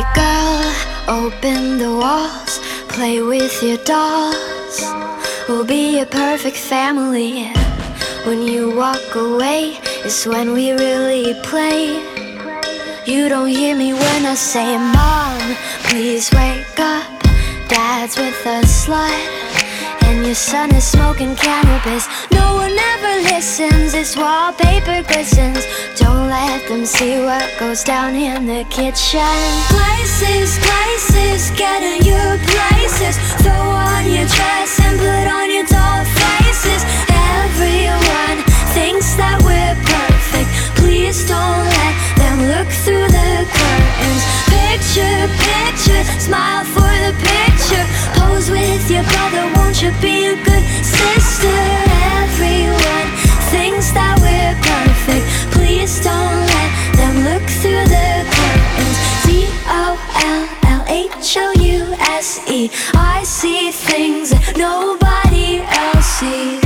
girl, open the walls, play with your dolls. We'll be a perfect family. When you walk away is when we really play. You don't hear me when I say, Mom, please wake up. Dad's with a slut, and your son is smoking cannabis. No one ever listens, this wallpaper glistens. Don't let them see what goes down in the kitchen. Places, places, get in your places. Throw on your dress and put on your doll faces. Everyone thinks that we're perfect. Please don't let them look through the curtains. Picture, picture, smile for the picture. Pose with your brother, won't you be a good sister? Everyone thinks that we're perfect. Please don't let them look through the curtains. DOLLHOUSE. I see things that nobody else sees.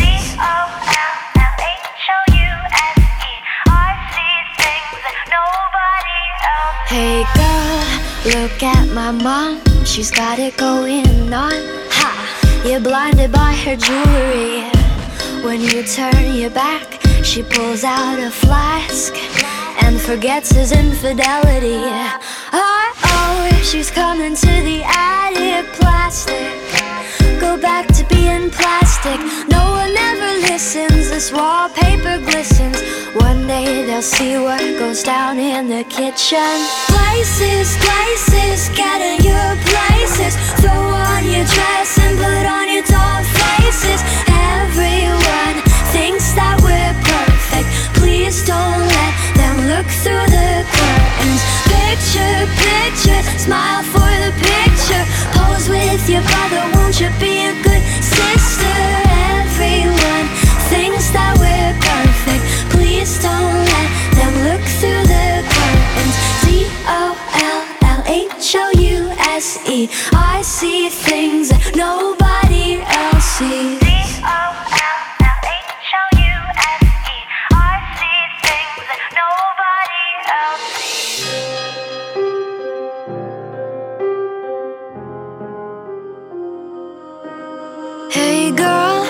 Hey girl, look at my mom, she's got it going on. Ha! You're blinded by her jewelry. When you turn your back, she pulls out a flask and forgets his infidelity. Oh, she's coming to the attic. Plastic, go back to being plastic. No one ever listens, this wallpaper glistens. One day they'll see what goes down in the kitchen. Places, places, get in your places. Throw on your dress and put on your doll faces. Everyone thinks that we're perfect. Please don't let them look through the curtains. Picture, picture, smile for the picture. Pose with your brother, won't you be a good sister? Everyone thinks that we're perfect. Please don't let them look through the curtains. DOLLHOUSE. I see things that nobody else sees. DOLLHOUSE. I see things that nobody else sees. Hey girl,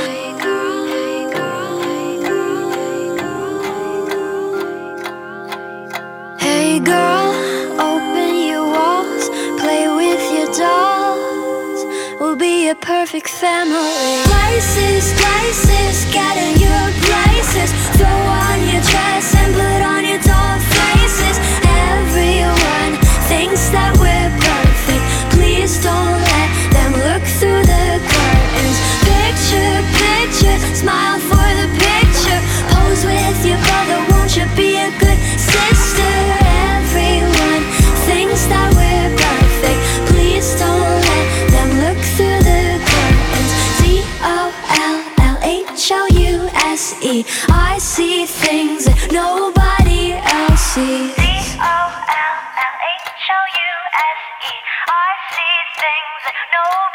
hey girl, open your walls, play with your dolls. We'll be a perfect family. Places, places, get in your places. Throw on your dress and put on your doll faces. Everyone thinks that we're perfect. Please don't let them look through the curtains. Picture, picture, smile for the picture. Pose with your brother, won't you be a good sister? Everyone thinks that we're perfect. Please don't let them look through the curtains. DOLLHOUSE. I see things that nobody else sees. DOLLHOUSE. I see things that nobody